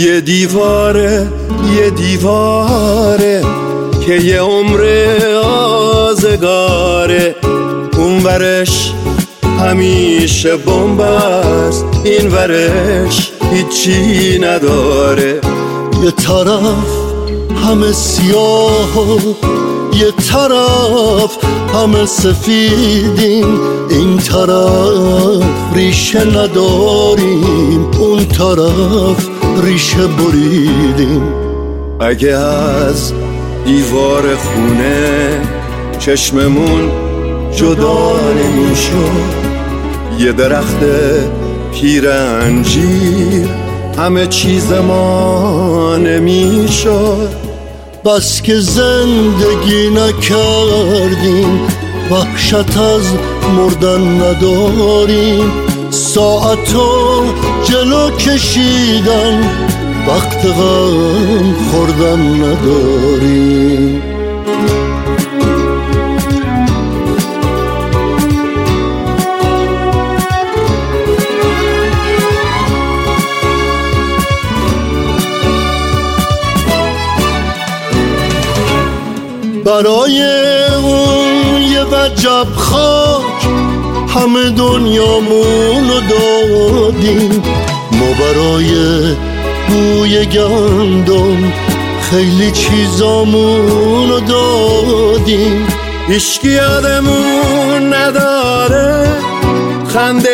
یه دیواره که یه عمر آزگاره، اون ورش همیشه بمب است، این ورش هیچی نداره. یه طرف همه سیاه و یه طرف همه سفیدیم، این طرف ریشه نداریم، اون طرف ریشه بریدیم. اگه از دیوار خونه چشممون جدا نمیشد، یه درخت پیر انجیر همه چیز ما نمیشد. بس که زندگی نکردیم، وحشت از مردن نداریم، ساعتو جلو کشیدن وقت غم خوردن نداریم. برای اون یه وجب خاک همه دنیامونو دادیم، ما برای بوی گندم خیلی چیزامونو دادیم. هیچکی یادمون نداره خنده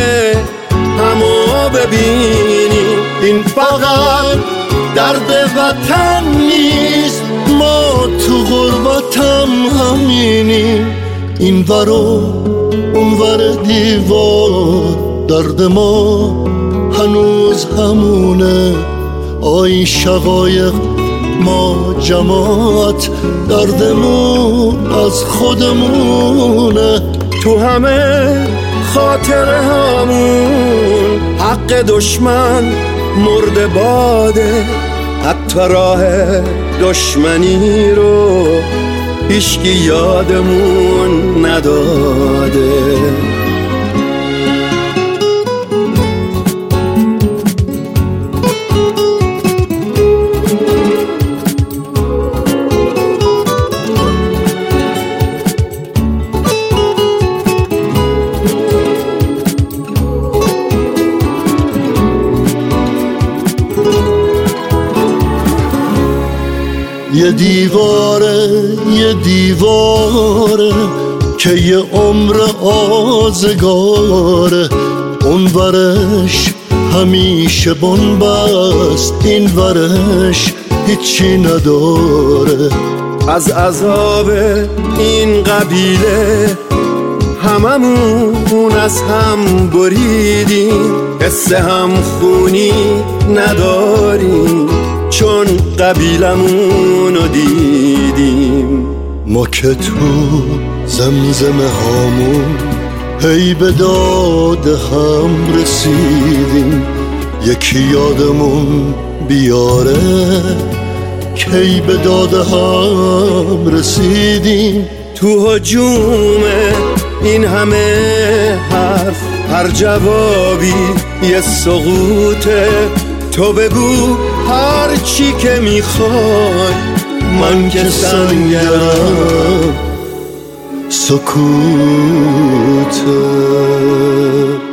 همو ببینیم، این فقط درد وطن نیست، ما تو غربتم همینیم. این ور و اون ور دیوار درد ما هنوز همونه، آی شقایق ما جماعت دردمون از خودمونه. تو همه خاطره همون حق دشمن مرده باده، حتی راه دشمنی رو هیچکی یادمون نداده. یه دیواره که یه عمر آزگاره، اون ورش همیشه بنبست، این ورش هیچی نداره. از عذاب این قبیله هممون از هم بریدیم، حس هم خونی نداریم چون قبیلمونو دیدیم. ما که تو زمزمه هامون هی به داد هم رسیدیم، یکی یادمون بیاره کی به داد هم رسیدیم. تو هجوم این همه حرف هر جوابی یه سقوطه، تو بگو هر چی که میخوای، من که سنگرم سکوته.